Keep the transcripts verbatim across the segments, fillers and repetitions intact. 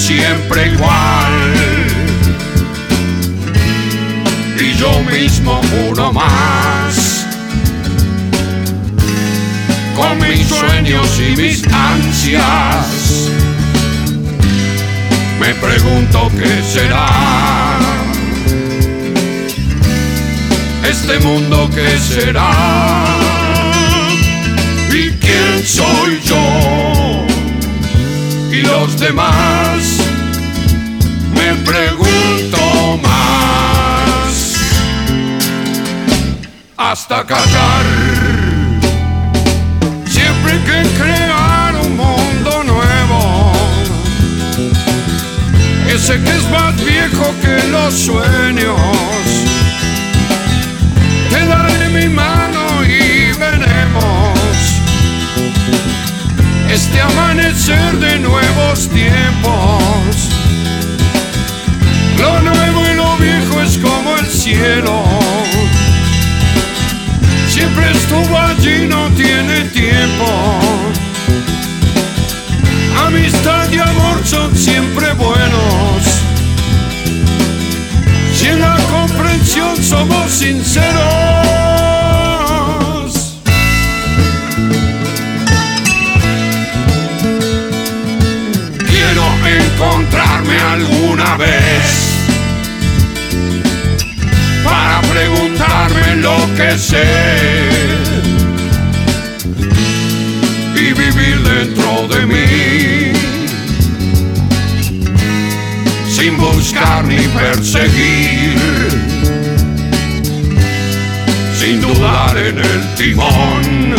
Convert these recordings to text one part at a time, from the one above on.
siempre igual. Y yo mismo uno más, con mis sueños y mis ansias. Me pregunto qué será este mundo, qué será, y quién soy yo y los demás. Me pregunto más hasta callar. Siempre hay que crear un mundo nuevo, ese que es más viejo que los sueños. Te daré mi mano y veremos este amanecer de nuevos tiempos. Lo nuevo y lo viejo es como el cielo, siempre estuvo allí, no tiene tiempo. Amistad y amor son siempre buenos, si en la comprensión somos sinceros. Quiero encontrarme alguna vez para preguntarme lo que sé y vivir dentro de mí, sin buscar ni perseguir, sin dudar en el timón,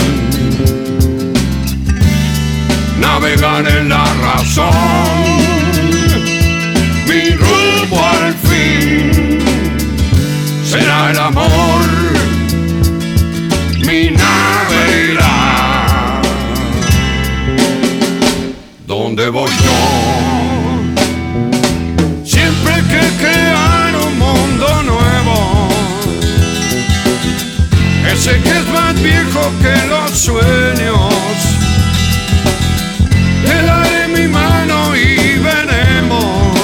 navegar en la razón. Mi rumbo al fin será el amor, mi nave irá donde voy yo. Siempre hay que crear un mundo nuevo, ese que es más viejo que los sueños. Te daré mi mano y veremos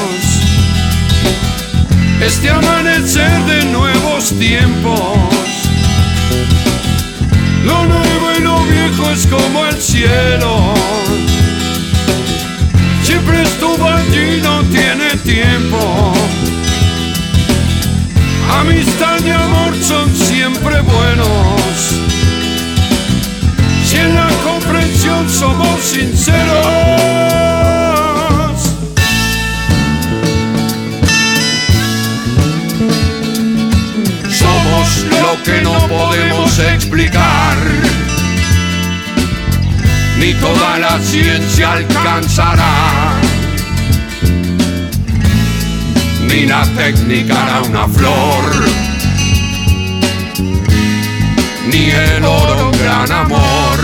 este amanecer de nuevos tiempos. Lo nuevo y lo viejo es como el cielo, siempre estuvo allí, no tiene tiempo. Amistad y amor son siempre buenos, si en la comprensión somos sinceros. Somos lo que no podemos explicar, ni toda la ciencia alcanzará, ni la técnica hará una flor, ni el oro un gran amor.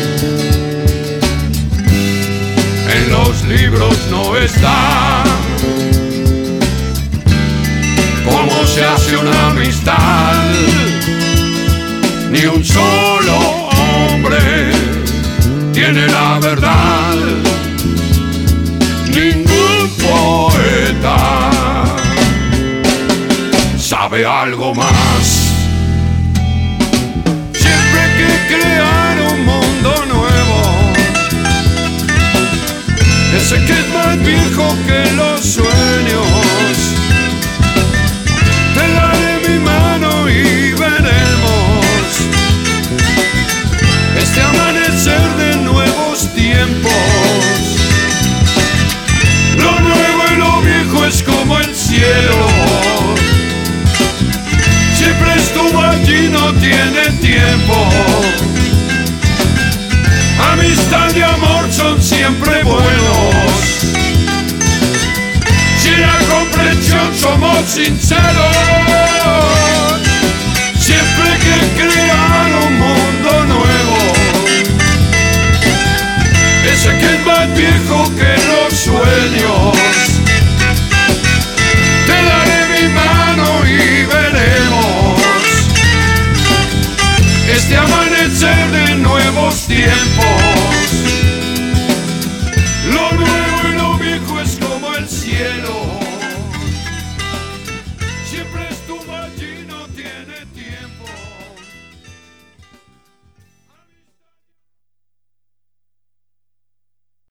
En los libros no está cómo se hace una amistad, ni un solo hombre tiene la verdad, ningún poeta sabe algo más. Siempre hay que crear un mundo nuevo, ese que es más viejo que los sueños. Te daré mi mano y veremos este amanecer de nuevos tiempos. Lo nuevo y lo viejo es como el cielo, siempre estuvo allí, no tiene tiempo. Amistad y amor son siempre buenos, si en la comprensión somos sinceros. Siempre hay que crear un mundo nuevo, ese que es más viejo que los sueños.